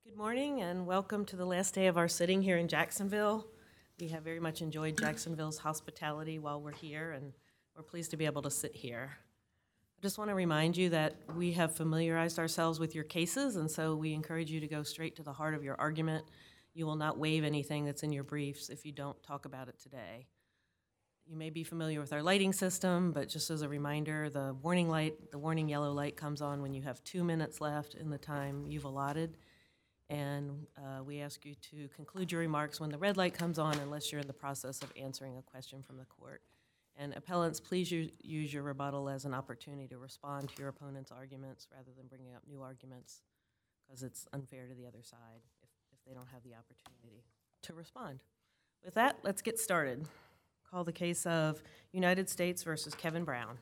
Good morning and welcome to the last day of our sitting here in Jacksonville. We have very much enjoyed Jacksonville's hospitality while we're here, and we're pleased to be able to sit here. I just want to remind you that we have familiarized ourselves with your cases, and so we encourage you to go straight to the heart of your argument. You will not waive anything that's in your briefs if you don't talk about it today. You may be familiar with our lighting system, but just as a reminder, the warning yellow light comes on when you have 2 minutes left in the time you've allotted. And we ask you to conclude your remarks when the red light comes on unless you're in the process of answering a question from the court. And appellants, please use your rebuttal as an opportunity to respond to your opponent's arguments rather than bringing up new arguments, because it's unfair to the other side if they don't have the opportunity to respond. With that, let's get started. Call the case of United States versus Kevin Brown.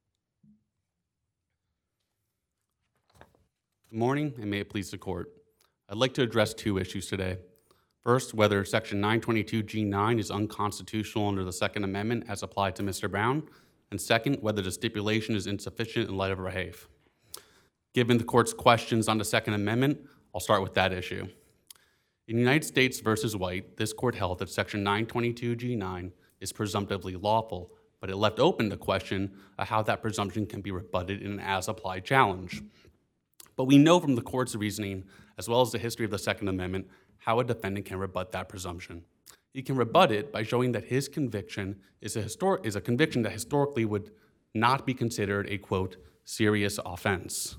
Good morning, and may it please the court. I'd like to address two issues today. First, whether Section 922G9 is unconstitutional under the Second Amendment as applied to Mr. Brown, and second, whether the stipulation is insufficient in light of Rahaf. Given the court's questions on the Second Amendment, I'll start with that issue. In United States versus White, this court held that Section 922G9 is presumptively lawful, but it left open the question of how that presumption can be rebutted in an as-applied challenge. But we know from the court's reasoning, as well as the history of the Second Amendment, how a defendant can rebut that presumption. He can rebut it by showing that his conviction is a conviction that historically would not be considered a, quote, serious offense.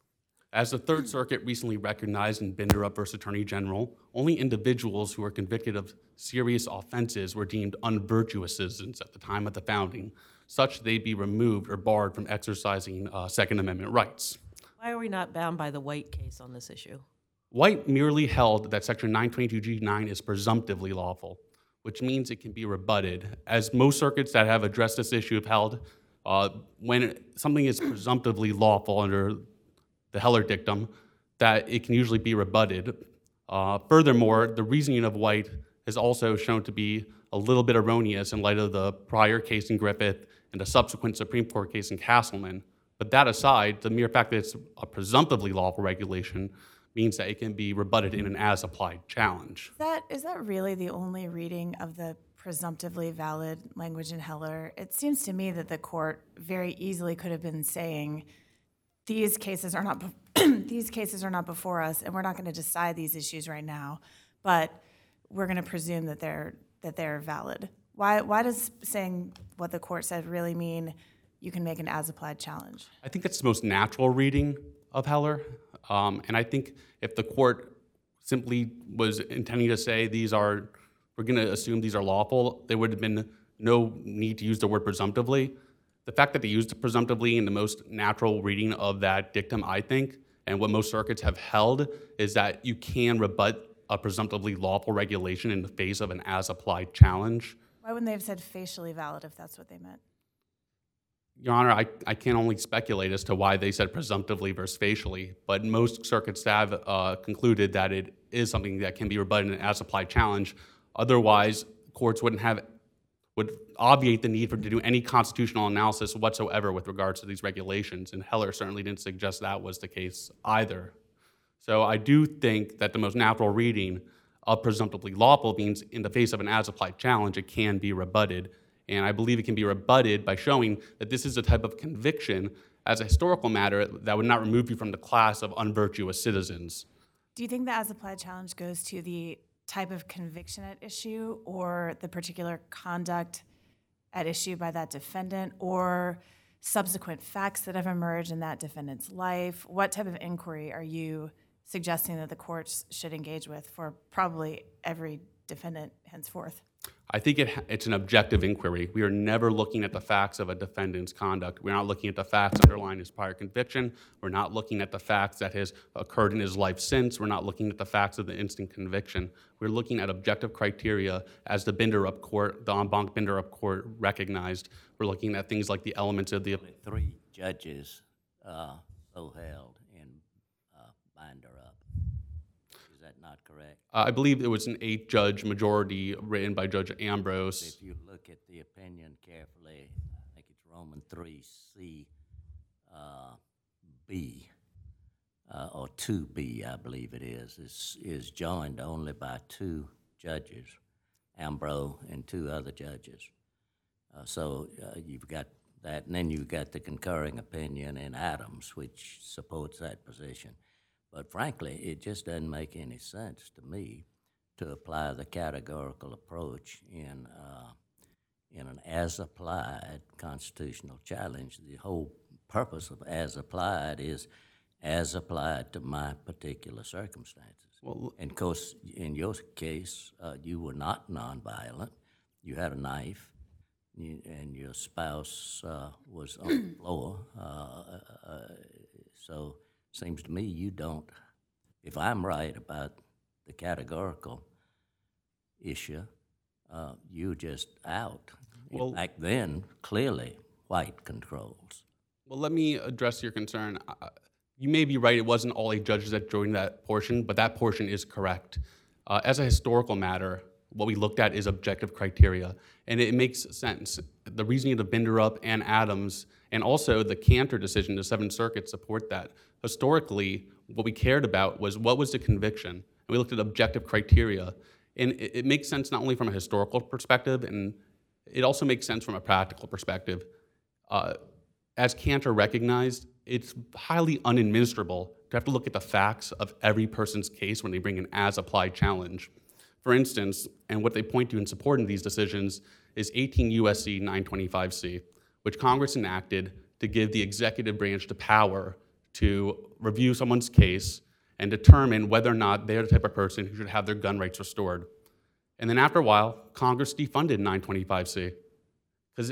As the Third Circuit recently recognized in Binderup v. Attorney General, only individuals who were convicted of serious offenses were deemed unvirtuous citizens at the time of the founding, such they be removed or barred from exercising Second Amendment rights. Why are we not bound by the White case on this issue? White merely held that Section 922G9 is presumptively lawful, which means it can be rebutted. As most circuits that have addressed this issue have held, when something is presumptively lawful under the Heller dictum, that it can usually be rebutted. Furthermore, the reasoning of White has also shown to be a little bit erroneous in light of the prior case in Griffith and the subsequent Supreme Court case in Castleman. But that aside, the mere fact that it's a presumptively lawful regulation means that it can be rebutted in an as-applied challenge. Is that really the only reading of the presumptively valid language in Heller? It seems to me that the court very easily could have been saying, these cases are not before us, and we're not going to decide these issues right now, but we're going to presume that they're valid. Why does saying what the court said really mean you can make an as-applied challenge? I think that's the most natural reading of Heller, and I think if the court simply was intending to say we're going to assume these are lawful, there would have been no need to use the word presumptively. The fact that they used it presumptively in the most natural reading of that dictum, I think, and what most circuits have held, is that you can rebut a presumptively lawful regulation in the face of an as-applied challenge. Why wouldn't they have said facially valid if that's what they meant? Your Honor, I can only speculate as to why they said presumptively versus facially, but most circuits have concluded that it is something that can be rebutted in an as-applied challenge. Otherwise, courts would obviate the need to do any constitutional analysis whatsoever with regards to these regulations, and Heller certainly didn't suggest that was the case either. So I do think that the most natural reading of presumptively lawful means in the face of an as-applied challenge, it can be rebutted. And I believe it can be rebutted by showing that this is a type of conviction as a historical matter that would not remove you from the class of unvirtuous citizens. Do you think the as-applied challenge goes to the type of conviction at issue or the particular conduct at issue by that defendant or subsequent facts that have emerged in that defendant's life? What type of inquiry are you suggesting that the courts should engage with for probably every defendant henceforth? I think it's an objective inquiry. We are never looking at the facts of a defendant's conduct. We're not looking at the facts underlying his prior conviction. We're not looking at the facts that has occurred in his life since. We're not looking at the facts of the instant conviction. We're looking at objective criteria as the Binderup Court, the en banc Binderup Court recognized. We're looking at things like the elements of the... Only 3 judges so held in Binderup. Is that not correct? I believe it was an 8-judge majority written by Judge Ambrose. If you look at the opinion carefully, I think it's Roman 3C B. or 2B, I believe it is joined only by 2 judges, Ambrose and 2 other judges. So you've got that, and then you've got the concurring opinion in Adams, which supports that position. But frankly, it just doesn't make any sense to me to apply the categorical approach in an as-applied constitutional challenge. The whole purpose of as-applied is as applied to my particular circumstances. Well, and of course, in your case, you were not nonviolent. You had a knife, and your spouse was on the floor. So it seems to me you don't, if I'm right about the categorical issue, you're just out. Well, Back then, clearly, white controls. well, let me address your concern. You may be right, it wasn't all 8 judges that joined that portion, but that portion is correct. As a historical matter, what we looked at is objective criteria, and it makes sense. The reasoning of Binderup and Adams, and also the Cantor decision, the Seventh Circuit, support that. Historically, what we cared about was what was the conviction, and we looked at objective criteria. And it makes sense not only from a historical perspective, and it also makes sense from a practical perspective. As Cantor recognized, it's highly unadministrable to have to look at the facts of every person's case when they bring an as-applied challenge. For instance, and what they point to in support of these decisions is 18 U.S.C. 925C, which Congress enacted to give the executive branch the power to review someone's case and determine whether or not they're the type of person who should have their gun rights restored. And then after a while, Congress defunded 925C because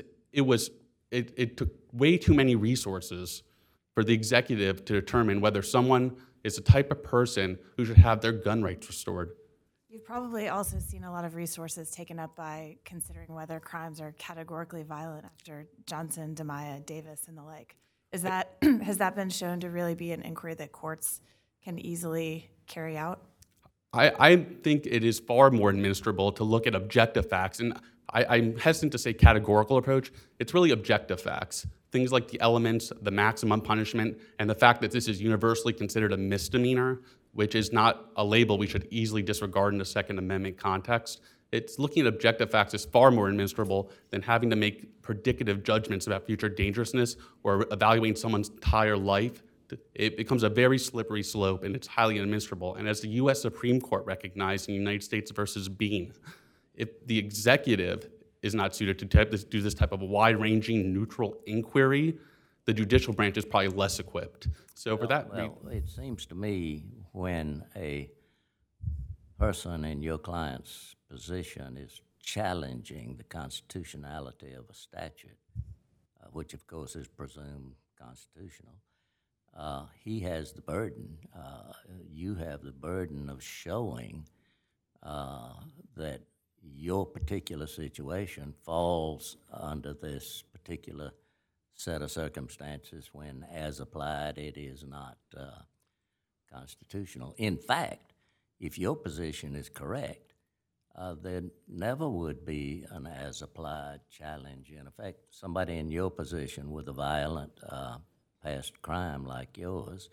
it took way too many resources for the executive to determine whether someone is the type of person who should have their gun rights restored. You've probably also seen a lot of resources taken up by considering whether crimes are categorically violent after Johnson, DiMaia, Davis, and the like. Has that been shown to really be an inquiry that courts can easily carry out? I think it is far more administrable to look at objective facts, and I'm hesitant to say categorical approach. It's really objective facts. Things like the elements, the maximum punishment, and the fact that this is universally considered a misdemeanor, which is not a label we should easily disregard in the Second Amendment context. It's looking at objective facts is far more administrable than having to make predicative judgments about future dangerousness or evaluating someone's entire life. It becomes a very slippery slope, and it's highly unadministrable. And as the U.S. Supreme Court recognized in United States versus Bean, if the executive is not suited to do this type of wide-ranging, neutral inquiry, the judicial branch is probably less equipped. So for that, Well, it seems to me when a person in your client's position is challenging the constitutionality of a statute, which of course is presumed constitutional, he has the burden. You have the burden of showing that your particular situation falls under this particular set of circumstances when, as applied, it is not constitutional. In fact, if your position is correct, there never would be an as-applied challenge. In effect, somebody in your position with a violent past crime like yours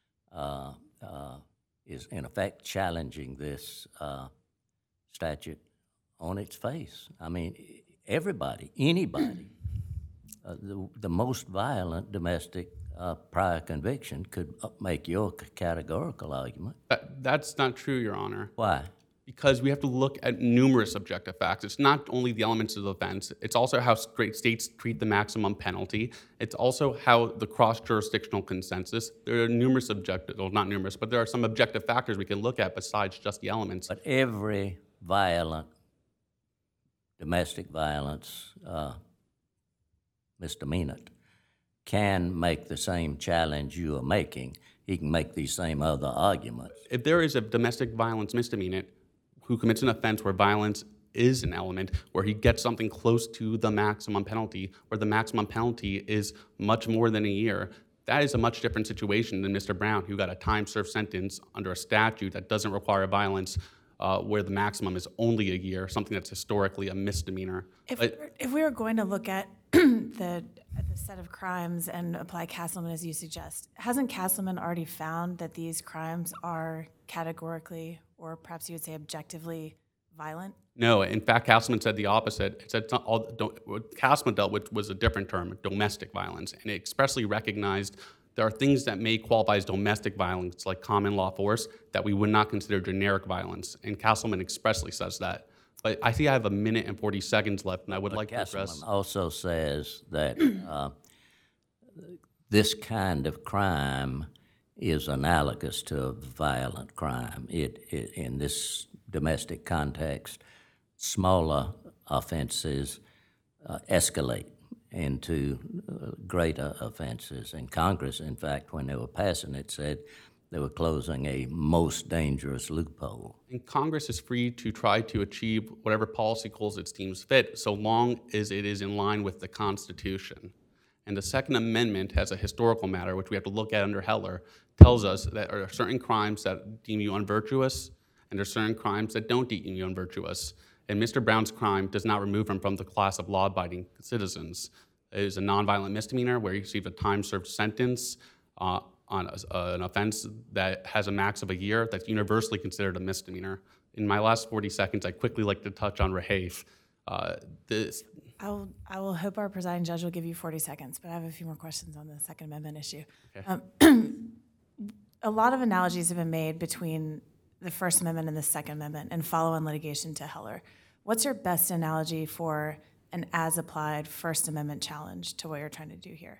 is in effect challenging this statute on its face. I mean, everybody, anybody, the most violent domestic prior conviction could make your categorical argument. that's not true, Your Honor. Why? Because we have to look at numerous objective facts. It's not only the elements of the offense, it's also how states treat the maximum penalty. It's also how the cross-jurisdictional consensus. There are numerous objective, well, not numerous, but there are some objective factors we can look at besides just the elements. But every violent domestic violence misdemeanor can make the same challenge you are making. He can make these same other arguments. If there is a domestic violence misdemeanor who commits an offense where violence is an element, where he gets something close to the maximum penalty, where the maximum penalty is much more than a year, that is a much different situation than Mr. Brown, who got a time-served sentence under a statute that doesn't require violence, where the maximum is only a year, something that's historically a misdemeanor. If we were going to look at the set of crimes and apply Castleman as you suggest, hasn't Castleman already found that these crimes are categorically, or perhaps you would say objectively, violent? No, in fact, Castleman said the opposite. It said it's not all, what Castleman dealt with was a different term, domestic violence, and it expressly recognized there are things that may qualify as domestic violence, like common law force, that we would not consider generic violence, and Castleman expressly says that. But I see I have 1 minute and 40 seconds left, and I would like to address. Castleman also says that this kind of crime is analogous to a violent crime. In this domestic context, smaller offenses escalate into greater offenses. And Congress, in fact, when they were passing it, said they were closing a most dangerous loophole. And Congress is free to try to achieve whatever policy goals it deems fit, so long as it is in line with the Constitution. And the Second Amendment, as a historical matter, which we have to look at under Heller, tells us that there are certain crimes that deem you unvirtuous, and there are certain crimes that don't deem you unvirtuous. And Mr. Brown's crime does not remove him from the class of law-abiding citizens. It is a nonviolent misdemeanor where he received a time-served sentence on an offense that has a max of a year that's universally considered a misdemeanor. In my last 40 seconds, I'd quickly like to touch on Rahafe. I will hope our presiding judge will give you 40 seconds, but I have a few more questions on the Second Amendment issue. Okay. A lot of analogies have been made between the First Amendment and the Second Amendment and follow-on litigation to Heller. What's your best analogy for an as-applied First Amendment challenge to what you're trying to do here?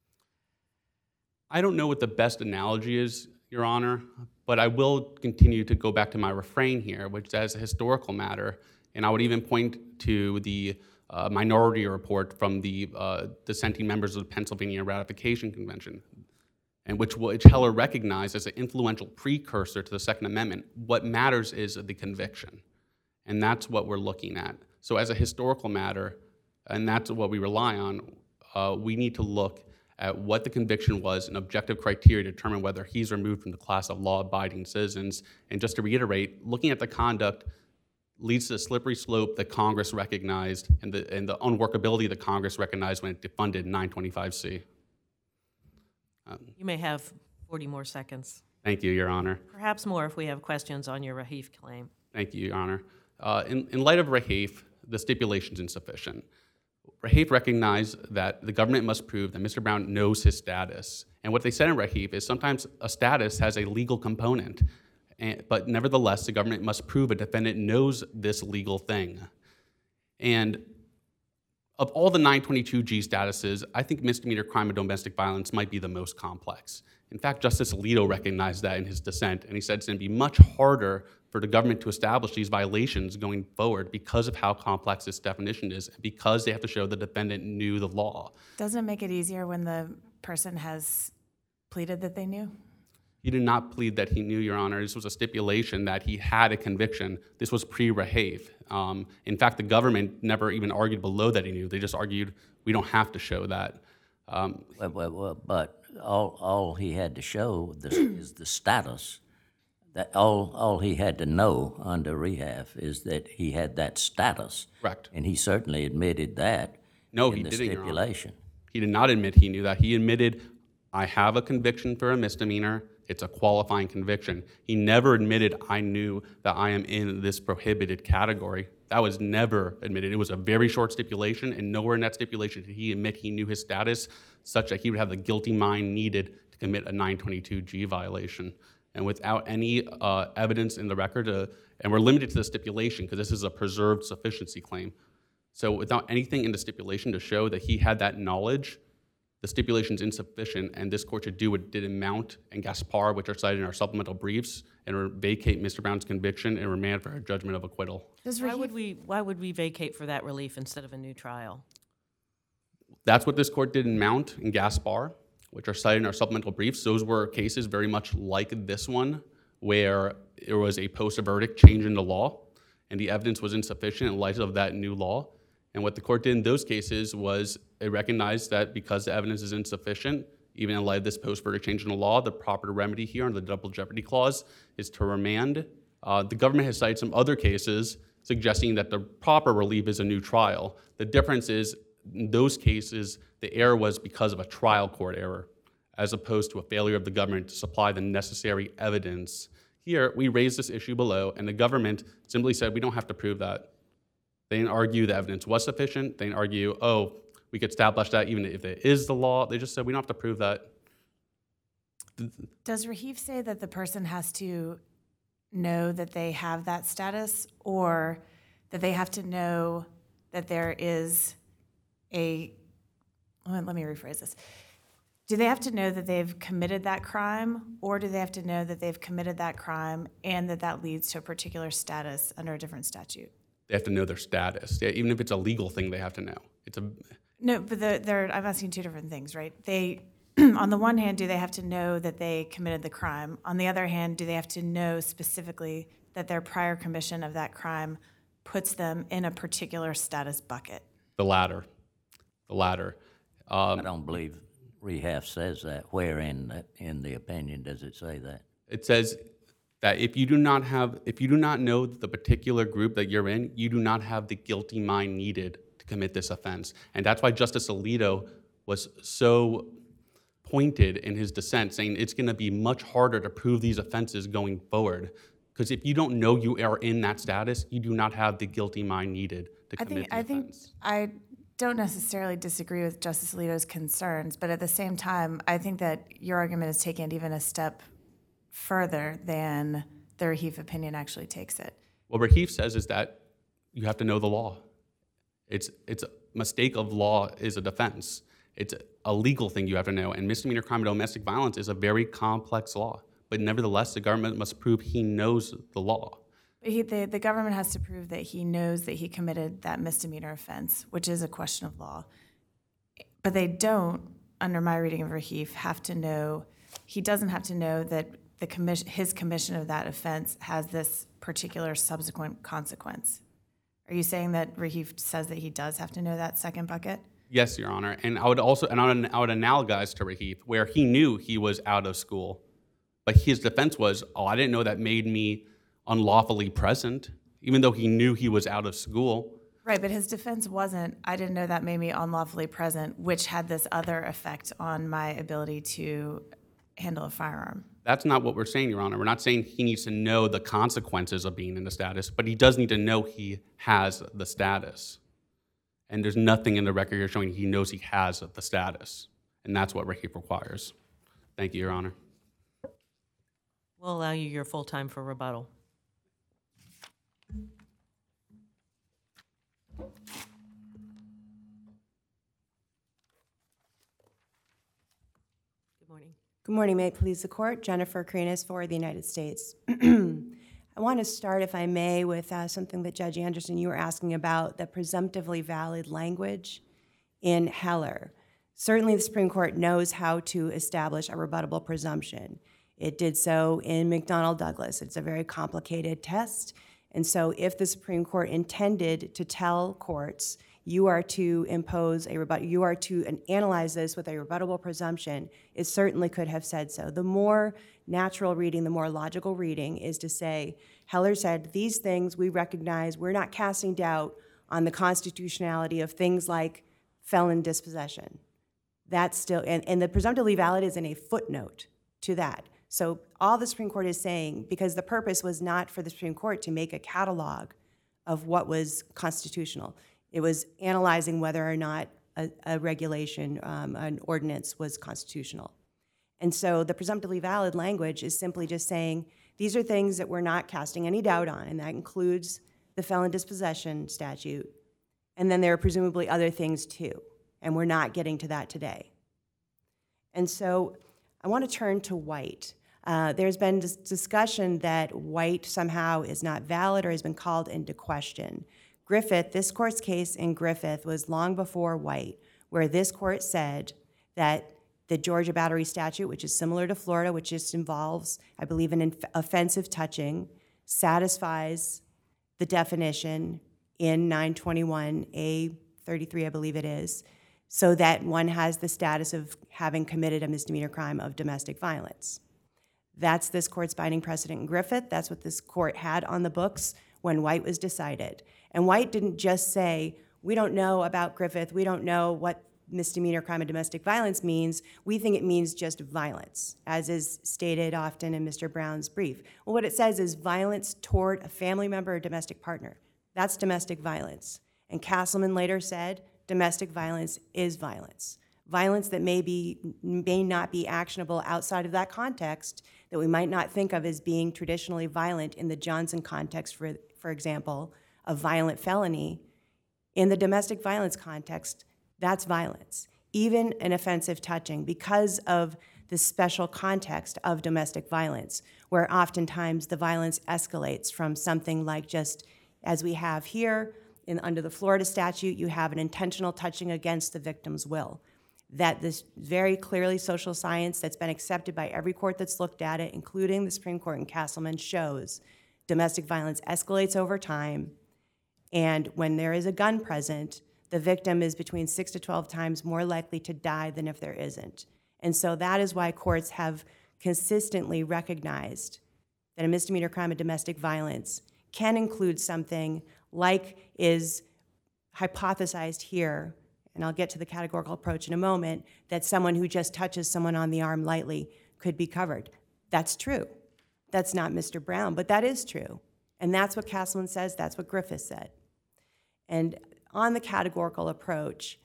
I don't know what the best analogy is, Your Honor, but I will continue to go back to my refrain here, which is a historical matter, and I would even point to the minority report from the dissenting members of the Pennsylvania Ratification Convention, and which Heller recognized as an influential precursor to the Second Amendment. What matters is the conviction, and that's what we're looking at. So as a historical matter, and that's what we rely on, we need to look at what the conviction was and objective criteria to determine whether he's removed from the class of law-abiding citizens. And just to reiterate, looking at the conduct leads to the slippery slope that Congress recognized and the unworkability that Congress recognized when it defunded 925C. You may have 40 more seconds. Thank you, Your Honor. Perhaps more if we have questions on your Rahafe claim. Thank you, Your Honor. In light of Rahafe, the stipulation is insufficient. Rahafe recognized that the government must prove that Mr. Brown knows his status. And what they said in Rahafe is sometimes a status has a legal component, but nevertheless, the government must prove a defendant knows this legal thing. And of all the 922G statuses, I think misdemeanor crime of domestic violence might be the most complex. In fact, Justice Alito recognized that in his dissent, and he said it's going to be much harder for the government to establish these violations going forward because of how complex this definition is, and because they have to show the defendant knew the law. Doesn't it make it easier when the person has pleaded that they knew? He did not plead that he knew, Your Honor. This was a stipulation that he had a conviction. This was pre-Rahafe. In fact, the government never even argued below that he knew. They just argued we don't have to show that. But all he had to show is the status. That all he had to know under Rahafe is that he had that status. Correct. And he certainly admitted that No, in he the didn't, Your Honor. stipulation. He did not admit he knew that. He admitted, I have a conviction for a misdemeanor. It's a qualifying conviction. He never admitted, I knew that I am in this prohibited category. That was never admitted. It was a very short stipulation, and nowhere in that stipulation did he admit he knew his status, such that he would have the guilty mind needed to commit a 922G violation. And without any evidence in the record, and we're limited to the stipulation because this is a preserved sufficiency claim. So without anything in the stipulation to show that he had that knowledge, the stipulation is insufficient, and this court should do what it did in Mount and Gaspar, which are cited in our supplemental briefs, and vacate Mr. Brown's conviction and remand for a judgment of acquittal. Why would we vacate for that relief instead of a new trial? That's what this court did in Mount and Gaspar, which are cited in our supplemental briefs. Those were cases very much like this one, where there was a post-verdict change in the law, and the evidence was insufficient in light of that new law. And what the court did in those cases was it recognized that because the evidence is insufficient, even in light of this post-verdict change in the law, the proper remedy here under the Double Jeopardy Clause is to remand. The government has cited some other cases suggesting that the proper relief is a new trial. The difference is in those cases, the error was because of a trial court error, as opposed to a failure of the government to supply the necessary evidence. Here, we raised this issue below, and the government simply said, we don't have to prove that. They didn't argue the evidence was sufficient. They didn't argue, oh, we could establish that even if it is the law. They just said, we don't have to prove that. Does Rahif say that the person has to know that they have that status, or that they have to know that there is let me rephrase this. Do they have to know that they've committed that crime, or do they have to know that they've committed that crime and that leads to a particular status under a different statute? They have to know their status. Yeah, even if it's a legal thing, they have to know. No, but I'm asking two different things, right? On the one hand, do they have to know that they committed the crime? On the other hand, do they have to know specifically that their prior commission of that crime puts them in a particular status bucket? The latter. I don't believe Rehaf says that. Where in the opinion does it say that? It says that if you do not know the particular group that you're in, you do not have the guilty mind needed to commit this offense. And that's why Justice Alito was so pointed in his dissent, saying it's going to be much harder to prove these offenses going forward. Because if you don't know you are in that status, you do not have the guilty mind needed to commit the offense. I don't necessarily disagree with Justice Alito's concerns, but at the same time, I think that your argument is taking it even a step further than the Rahif opinion actually takes it. What Rahif says is that you have to know the law. It's a mistake of law is a defense. It's a legal thing you have to know, and misdemeanor crime and domestic violence is a very complex law. But nevertheless, the government must prove he knows the law. The government has to prove that he knows that he committed that misdemeanor offense, which is a question of law. But they don't, under my reading of Rahif, have to know, he doesn't have to know that his commission of that offense has this particular subsequent consequence. Are you saying that Rahif says that he does have to know that second bucket? Yes, Your Honor. And I would analogize to Rahif, where he knew he was out of school, but his defense was, I didn't know that made me unlawfully present, even though he knew he was out of school. Right, but his defense wasn't, I didn't know that made me unlawfully present, which had this other effect on my ability to handle a firearm. That's not what we're saying, Your Honor. We're not saying he needs to know the consequences of being in the status, but he does need to know he has the status. And there's nothing in the record here showing he knows he has the status. And that's what Rahif requires. Thank you, Your Honor. We'll allow you your full time for rebuttal. Good morning. Good morning. May it please the court. Jennifer Karinas for the United States. I want to start, if I may, with something that Judge Anderson, you were asking about, the presumptively valid language in Heller. Certainly the Supreme Court knows how to establish a rebuttable presumption. It did so in McDonnell Douglas. It's a very complicated test. And so if the Supreme Court intended to tell courts, you are to impose you are to analyze this with a rebuttable presumption, it certainly could have said so. The more natural reading, the more logical reading is to say, Heller said, these things we recognize, we're not casting doubt on the constitutionality of things like felon dispossession. That's still, and the presumptively valid is in a footnote to that. So all the Supreme Court is saying, because the purpose was not for the Supreme Court to make a catalog of what was constitutional. It was analyzing whether or not a regulation, an ordinance was constitutional. And so the presumptively valid language is simply just saying, these are things that we're not casting any doubt on, and that includes the felon dispossession statute. And then there are presumably other things too, and we're not getting to that today. And so I want to turn to White. There's been discussion that White somehow is not valid or has been called into question. Griffith, this court's case in Griffith was long before White, where this court said that the Georgia battery statute, which is similar to Florida, which just involves, I believe, an offensive touching, satisfies the definition in 921A33, I believe it is, so that one has the status of having committed a misdemeanor crime of domestic violence. That's this court's binding precedent in Griffith. That's what this court had on the books when White was decided. And White didn't just say, we don't know about Griffith, we don't know what misdemeanor crime of domestic violence means. We think it means just violence, as is stated often in Mr. Brown's brief. Well, what it says is violence toward a family member or domestic partner. That's domestic violence. And Castleman later said, domestic violence is violence. Violence that may not be actionable outside of that context, that we might not think of as being traditionally violent in the Johnson context, for example, a violent felony. In the domestic violence context, that's violence. Even an offensive touching, because of the special context of domestic violence, where oftentimes the violence escalates from something like just, as we have here, under the Florida statute, you have an intentional touching against the victim's will. That this very clearly social science that's been accepted by every court that's looked at it, including the Supreme Court in Castleman, shows domestic violence escalates over time, and when there is a gun present, the victim is between 6 to 12 times more likely to die than if there isn't. And so that is why courts have consistently recognized that a misdemeanor crime of domestic violence can include something like is hypothesized here, and I'll get to the categorical approach in a moment, that someone who just touches someone on the arm lightly could be covered. That's true. That's not Mr. Brown, but that is true. And that's what Castleman says, that's what Griffith said. And on the categorical approach,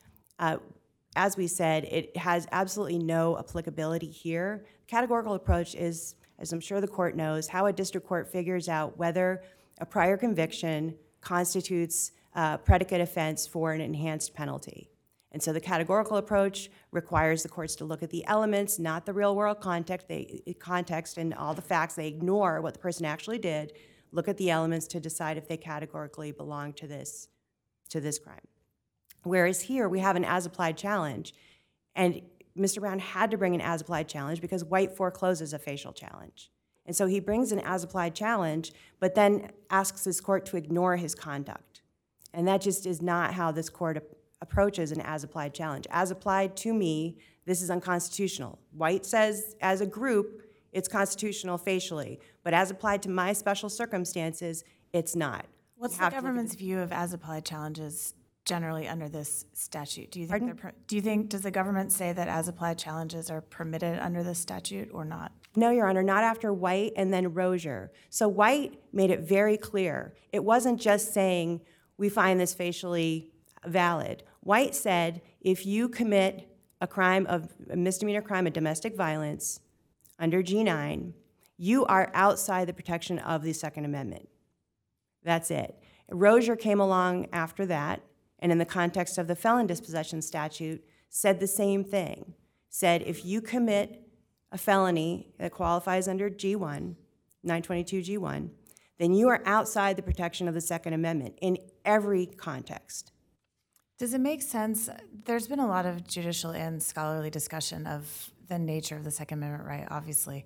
as we said, it has absolutely no applicability here. Categorical approach is, as I'm sure the court knows, how a district court figures out whether a prior conviction constitutes a predicate offense for an enhanced penalty. And so the categorical approach requires the courts to look at the elements, not the real-world context and all the facts. They ignore what the person actually did, look at the elements to decide if they categorically belong to this crime. Whereas here, we have an as-applied challenge, and Mr. Brown had to bring an as-applied challenge because White forecloses a facial challenge. And so he brings an as-applied challenge, but then asks this court to ignore his conduct. And that just is not how this court approaches an as-applied challenge. As applied to me, this is unconstitutional. White says, as a group, it's constitutional facially, but as applied to my special circumstances, it's not. What's the government's view of as-applied challenges generally under this statute? Do you think does the government say that as-applied challenges are permitted under this statute or not? No, Your Honor, not after White and then Rozier. So White made it very clear. It wasn't just saying, we find this facially valid. White said, if you commit a misdemeanor crime of domestic violence under G9, you are outside the protection of the Second Amendment. That's it. Rozier came along after that, and in the context of the felon dispossession statute, said the same thing. Said, if you commit a felony that qualifies under G1, 922 G1, then you are outside the protection of the Second Amendment in every context. Does it make sense? There's been a lot of judicial and scholarly discussion of the nature of the Second Amendment right, obviously.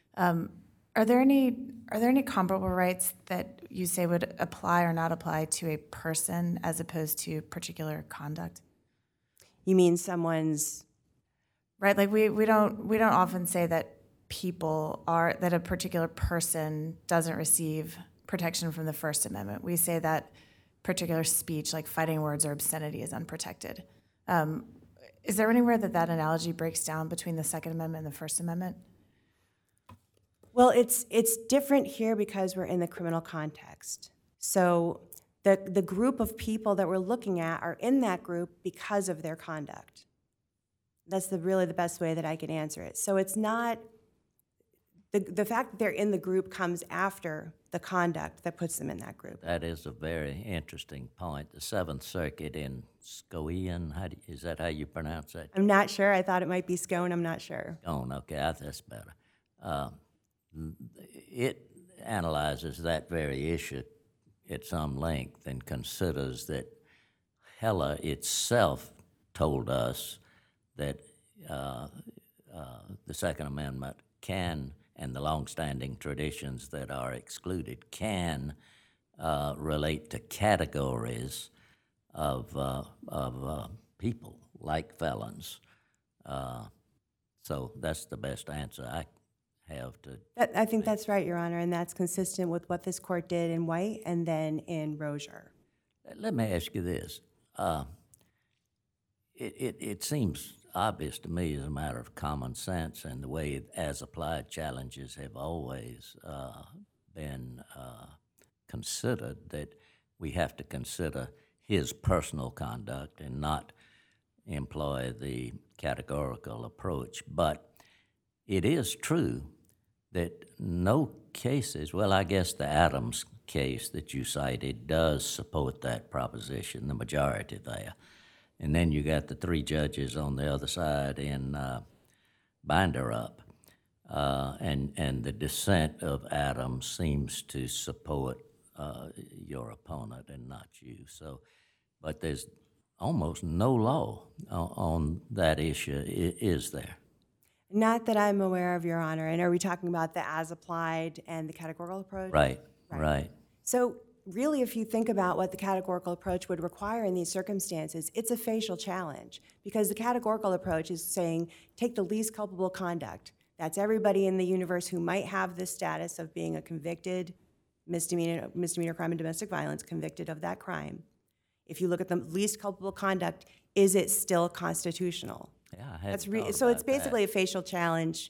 Are there any comparable rights that you say would apply or not apply to a person as opposed to particular conduct? You mean someone's right? Like we don't often say that that a particular person doesn't receive protection from the First Amendment. We say that particular speech, like fighting words or obscenity, is unprotected. Is there anywhere that analogy breaks down between the Second Amendment and the First Amendment? Well, it's different here because we're in the criminal context. So the group of people that we're looking at are in that group because of their conduct. That's really the best way that I can answer it. So it's not, the fact that they're in the group comes after the conduct that puts them in that group. That is a very interesting point. The Seventh Circuit in Scoian, is that how you pronounce that? I'm not sure. I thought it might be Scone. I'm not sure. Scone, okay, that's better. It analyzes that very issue at some length and considers that Heller itself told us that the Second Amendment can, and the longstanding traditions that are excluded, can relate to categories of people, like felons. So that's the best answer I have to. I think that's right, Your Honor, and that's consistent with what this court did in White and then in Rozier. Let me ask you this. It seems obvious to me as a matter of common sense and the way as applied challenges have always been considered that we have to consider his personal conduct and not employ the categorical approach. But it is true that no cases, well, I guess the Adams case that you cited does support that proposition, the majority there. And then you got the three judges on the other side in Binder Up. And the dissent of Adams seems to support your opponent and not you. So, but there's almost no law on that issue, is there? Not that I'm aware of, Your Honor. And are we talking about the as-applied and the categorical approach? Right. So really, if you think about what the categorical approach would require in these circumstances, it's a facial challenge, because the categorical approach is saying, take the least culpable conduct. That's everybody in the universe who might have the status of being a convicted misdemeanor crime and domestic violence, convicted of that crime. If you look at the least culpable conduct, is it still constitutional? Yeah, I hadn't So thought it's about basically a facial challenge.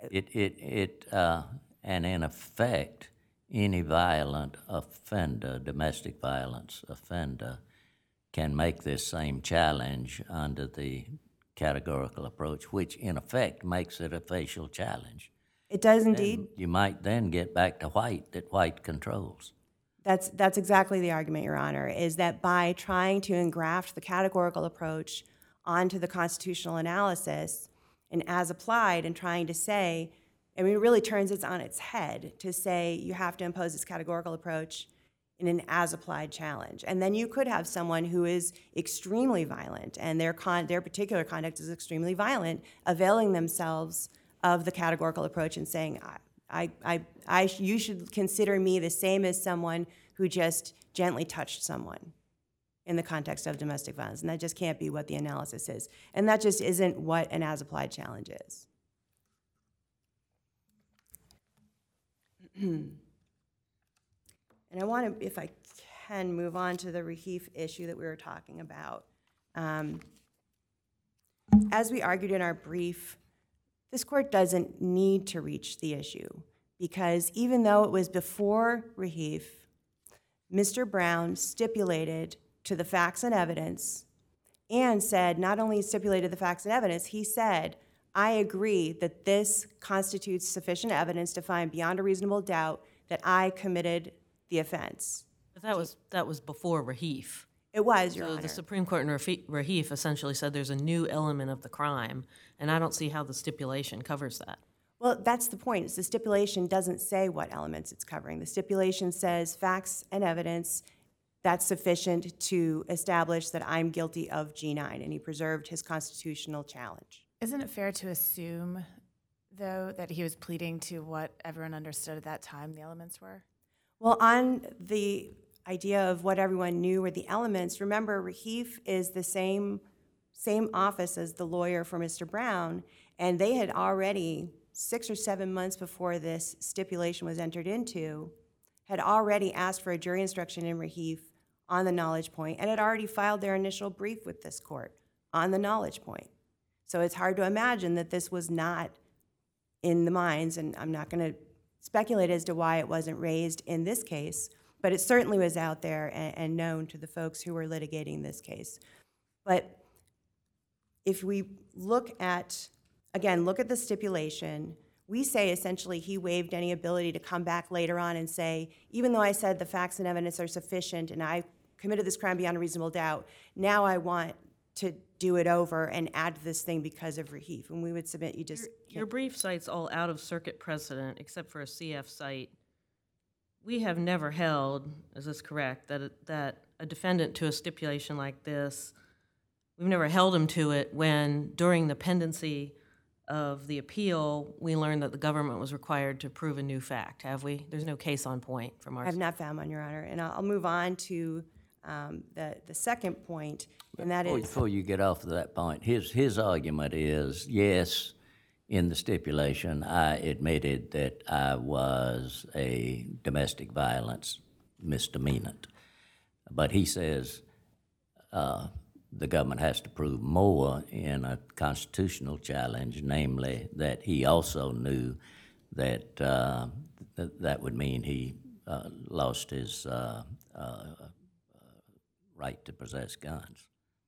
And in effect, any violent offender, domestic violence offender, can make this same challenge under the categorical approach, which in effect makes it a facial challenge. It does indeed. And you might then get back to White, that White controls. That's exactly the argument, Your Honor, is that by trying to engraft the categorical approach onto the constitutional analysis and as applied and trying to say, I mean, it really turns it on its head to say you have to impose this categorical approach in an as-applied challenge. And then you could have someone who is extremely violent and their particular conduct is extremely violent, availing themselves of the categorical approach and saying, you should consider me the same as someone who just gently touched someone in the context of domestic violence. And that just can't be what the analysis is. And that just isn't what an as-applied challenge is. And I want to, if I can, move on to the Rahif issue that we were talking about. As we argued in our brief, this court doesn't need to reach the issue, because even though it was before Rahif, Mr. Brown stipulated to the facts and evidence and said, not only stipulated the facts and evidence, he said, I agree that this constitutes sufficient evidence to find beyond a reasonable doubt that I committed the offense. But that was before Rahif. It was, Your So Honor. the Supreme Court in Rahif essentially said there's a new element of the crime, and I don't see how the stipulation covers that. Well, that's the point. Is the stipulation doesn't say what elements it's covering. The stipulation says facts and evidence that's sufficient to establish that I'm guilty of G9, and he preserved his constitutional challenge. Isn't it fair to assume, though, that he was pleading to what everyone understood at that time the elements were? Well, on the idea of what everyone knew were the elements, remember, Rahif is the same office as the lawyer for Mr. Brown, and they had already, 6 or 7 months before this stipulation was entered into, had already asked for a jury instruction in Rahif on the knowledge point, and had already filed their initial brief with this court on the knowledge point. So it's hard to imagine that this was not in the minds, and I'm not going to speculate as to why it wasn't raised in this case, but it certainly was out there and known to the folks who were litigating this case. But if we look at the stipulation, we say essentially he waived any ability to come back later on and say, even though I said the facts and evidence are sufficient and I committed this crime beyond a reasonable doubt, now I want to do it over and add this thing because of Rahif. And we would submit you just Your brief cites all out-of-circuit precedent, except for a CF site. We have never held, is this correct, that a defendant to a stipulation like this, we've never held him to it when, during the pendency of the appeal, we learned that the government was required to prove a new fact, have we? There's no case on point from our I have not found one, Your Honor. And I'll move on to the second point, and that is, Before you get off of that point, his argument is, yes, in the stipulation, I admitted that I was a domestic violence misdemeanant. But he says the government has to prove more in a constitutional challenge, namely that he also knew that that would mean he lost his right to possess guns.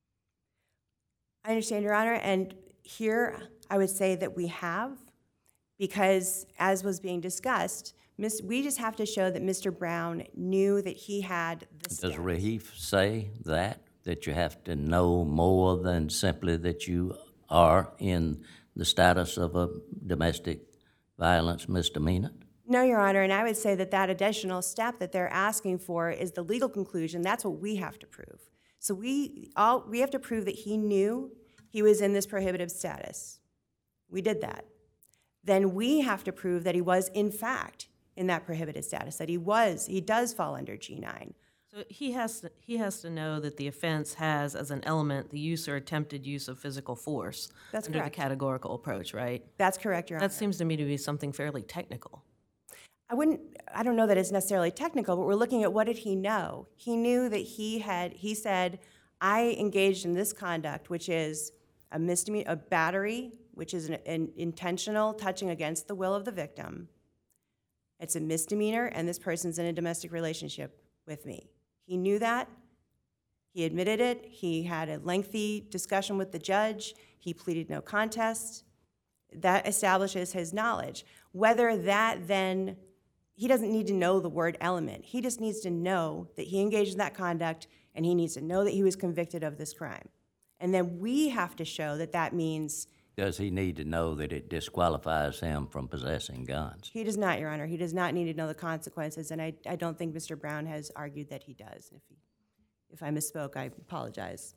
I understand, Your Honor, and here I would say that we have, because as was being discussed, we just have to show that Mr. Brown knew that he had the Does status. Rahif say that you have to know more than simply that you are in the status of a domestic violence misdemeanor? No, Your Honor, and I would say that that additional step that they're asking for is the legal conclusion. That's what we have to prove. So we have to prove that he knew he was in this prohibitive status. We did that. Then we have to prove that he was, in fact, in that prohibited status, that he does fall under G9. So he has to know that the offense has as an element the use or attempted use of physical force. That's under correct. the categorical approach, right? That's correct, Your Honor. That seems to me to be something fairly technical. I don't know that it's necessarily technical, but we're looking at what did he know? He knew that he said, I engaged in this conduct, which is a misdemeanor, a battery, which is an intentional touching against the will of the victim. It's a misdemeanor, and this person's in a domestic relationship with me. He knew that. He admitted it. He had a lengthy discussion with the judge. He pleaded no contest. That establishes his knowledge. Whether that then, he doesn't need to know the word element. He just needs to know that he engaged in that conduct, and he needs to know that he was convicted of this crime. And then we have to show that that means. Does he need to know that it disqualifies him from possessing guns? He does not, Your Honor. He does not need to know the consequences, and I don't think Mr. Brown has argued that he does. If I misspoke, I apologize.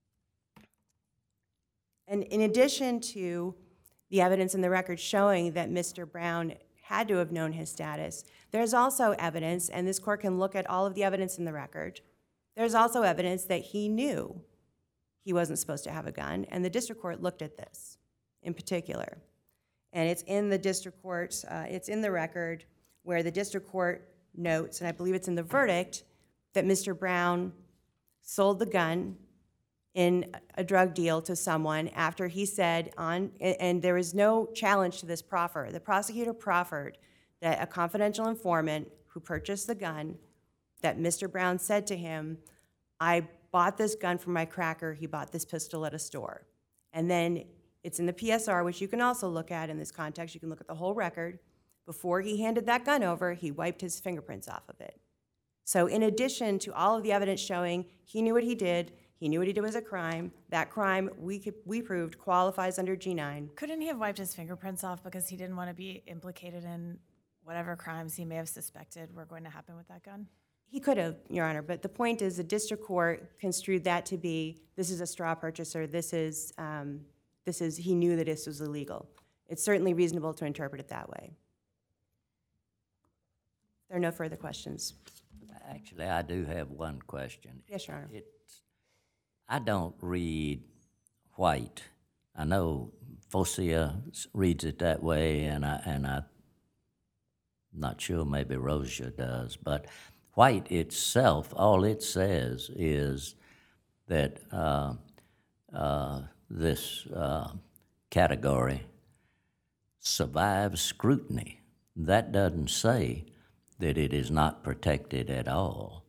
And in addition to the evidence in the record showing that Mr. Brown had to have known his status, there's also evidence, and this court can look at all of the evidence in the record, there's also evidence that he knew he wasn't supposed to have a gun, and the district court looked at this in particular. And it's in the district court, it's in the record where the district court notes, and I believe it's in the verdict, that Mr. Brown sold the gun in a drug deal to someone after he said and there is no challenge to this proffer. The prosecutor proffered that a confidential informant who purchased the gun, that Mr. Brown said to him, I bought this gun from my cracker, he bought this pistol at a store. And then it's in the PSR, which you can also look at in this context. You can look at the whole record. Before he handed that gun over, he wiped his fingerprints off of it. So in addition to all of the evidence showing he knew what he did was a crime, that crime we proved qualifies under G9. Couldn't he have wiped his fingerprints off because he didn't want to be implicated in whatever crimes he may have suspected were going to happen with that gun? He could have, Your Honor, but the point is the district court construed that to be, this is a straw purchaser, this is he knew that this was illegal. It's certainly reasonable to interpret it that way. There are no further questions. Actually, I do have one question. Yes, Your Honor. I don't read White. I know Focia reads it that way, and I'm not sure maybe Rozier does, but White itself, all it says is that this category survives scrutiny. That doesn't say that it is not protected at all.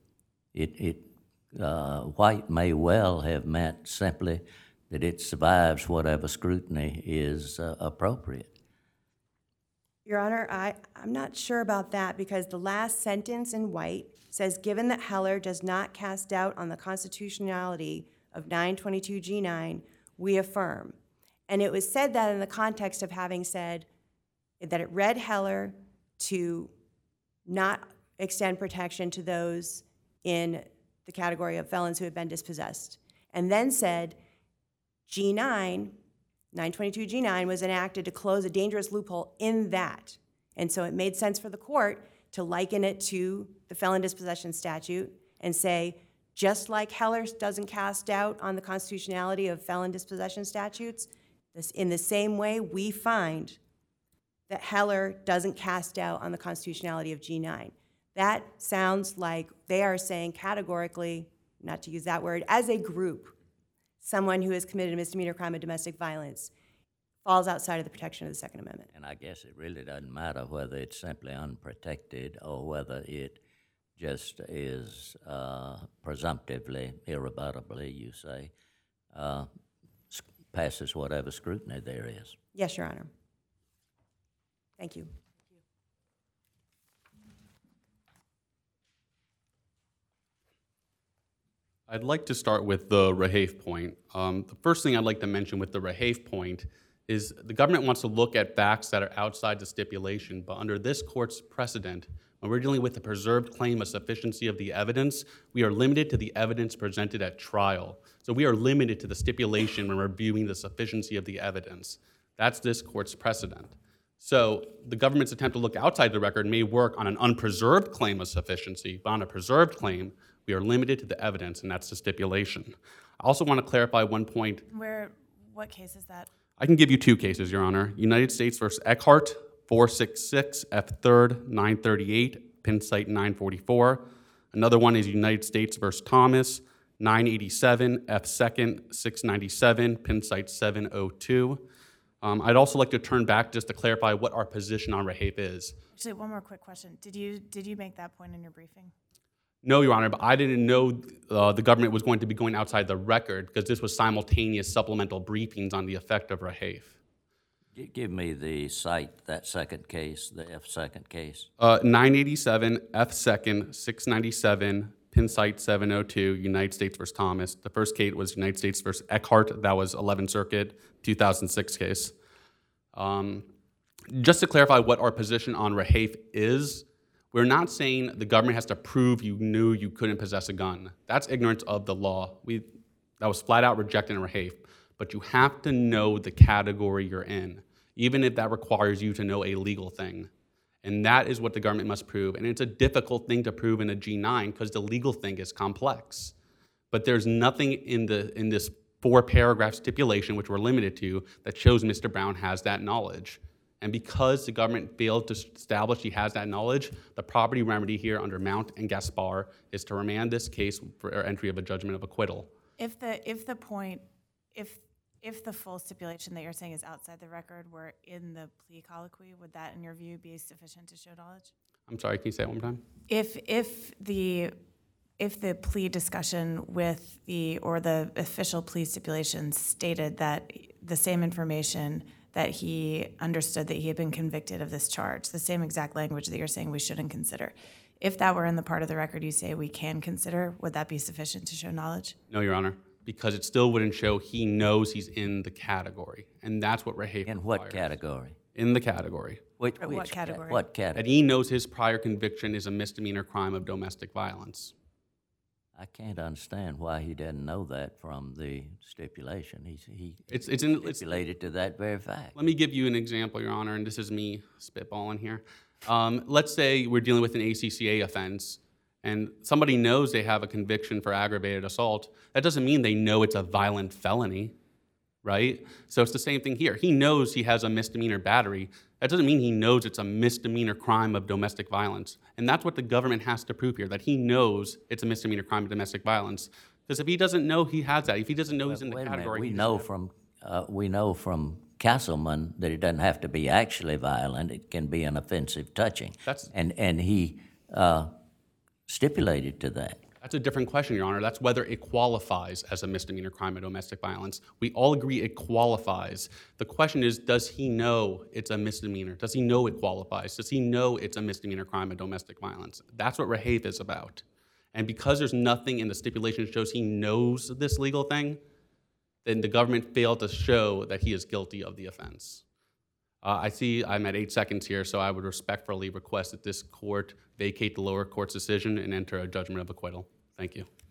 White may well have meant simply that it survives whatever scrutiny is appropriate. Your Honor, I'm not sure about that because the last sentence in White says, given that Heller does not cast doubt on the constitutionality of 922G9, we affirm. And it was said that in the context of having said that it read Heller to not extend protection to those in the category of felons who had been dispossessed. And then said G9, 922G9 was enacted to close a dangerous loophole in that. And so it made sense for the court to liken it to the felon dispossession statute and say, just like Heller doesn't cast doubt on the constitutionality of felon dispossession statutes, in the same way we find that Heller doesn't cast doubt on the constitutionality of G9. That sounds like they are saying categorically, not to use that word, as a group, someone who has committed a misdemeanor crime of domestic violence falls outside of the protection of the Second Amendment. And I guess it really doesn't matter whether it's simply unprotected or whether it just is presumptively, irrebuttably, you say, passes whatever scrutiny there is. Yes, Your Honor. Thank you. I'd like to start with the Rahafe point. The first thing I'd like to mention with the Rahafe point is the government wants to look at facts that are outside the stipulation, but under this court's precedent, when we're dealing with a preserved claim of sufficiency of the evidence, we are limited to the evidence presented at trial. So we are limited to the stipulation when reviewing the sufficiency of the evidence. That's this court's precedent. So the government's attempt to look outside the record may work on an unpreserved claim of sufficiency, but on a preserved claim, we are limited to the evidence, and that's the stipulation. I also want to clarify one point. What case is that? I can give you two cases, Your Honor. United States v. Eckhart, 466 F. 3rd, 938, pin site 944. Another one is United States v. Thomas, 987 F. 2nd, 697, pin site 702. I'd also like to turn back just to clarify what our position on Rahafe is. Actually, one more quick question. Did you make that point in your briefing? No, Your Honor, but I didn't know the government was going to be going outside the record because this was simultaneous supplemental briefings on the effect of Rahafe. Give me the cite, that second case, the F2nd case. 987 F. 2nd, 697, pin site 702, United States v. Thomas. The first case was United States v. Eckhart. That was 11th Circuit, 2006 case. Just to clarify what our position on Rahafe is, we're not saying the government has to prove you knew you couldn't possess a gun. That's ignorance of the law. That was flat out rejected in Rahafe. But you have to know the category you're in, even if that requires you to know a legal thing. And that is what the government must prove. And it's a difficult thing to prove in a G9 because the legal thing is complex. But there's nothing in this 4-paragraph stipulation, which we're limited to, that shows Mr. Brown has that knowledge. And because the government failed to establish he has that knowledge, the property remedy here under Mount and Gaspar is to remand this case for entry of a judgment of acquittal. If the full stipulation that you're saying is outside the record were in the plea colloquy, would that, in your view, be sufficient to show knowledge? I'm sorry, can you say it one more time? If the plea discussion or the official plea stipulation stated that the same information that he understood that he had been convicted of this charge, the same exact language that you're saying we shouldn't consider, if that were in the part of the record you say we can consider, would that be sufficient to show knowledge? No, Your Honor, because it still wouldn't show he knows he's in the category. And that's what Rahafe In what category? In the category. Which category? What That category? he knows his prior conviction is a misdemeanor crime of domestic violence. I can't understand why he doesn't know that from the stipulation. He It's stipulated to that very fact. Let me give you an example, Your Honor, and this is me spitballing here. Let's say we're dealing with an ACCA offense, and somebody knows they have a conviction for aggravated assault. That doesn't mean they know it's a violent felony, right? So it's the same thing here. He knows he has a misdemeanor battery. That doesn't mean he knows it's a misdemeanor crime of domestic violence. And that's what the government has to prove here, that he knows it's a misdemeanor crime of domestic violence. Because if he doesn't know he has that, if he doesn't know he's in the Wait a minute. category, We know from Castleman that it doesn't have to be actually violent. It can be an offensive touching. And he stipulated to that. That's a different question, Your Honor. That's whether it qualifies as a misdemeanor crime of domestic violence. We all agree it qualifies. The question is, does he know it's a misdemeanor? Does he know it qualifies? Does he know it's a misdemeanor crime of domestic violence? That's what Rahafe is about. And because there's nothing in the stipulation that shows he knows this legal thing, then the government failed to show that he is guilty of the offense. I see I'm at 8 seconds here, so I would respectfully request that this court vacate the lower court's decision and enter a judgment of acquittal. Thank you.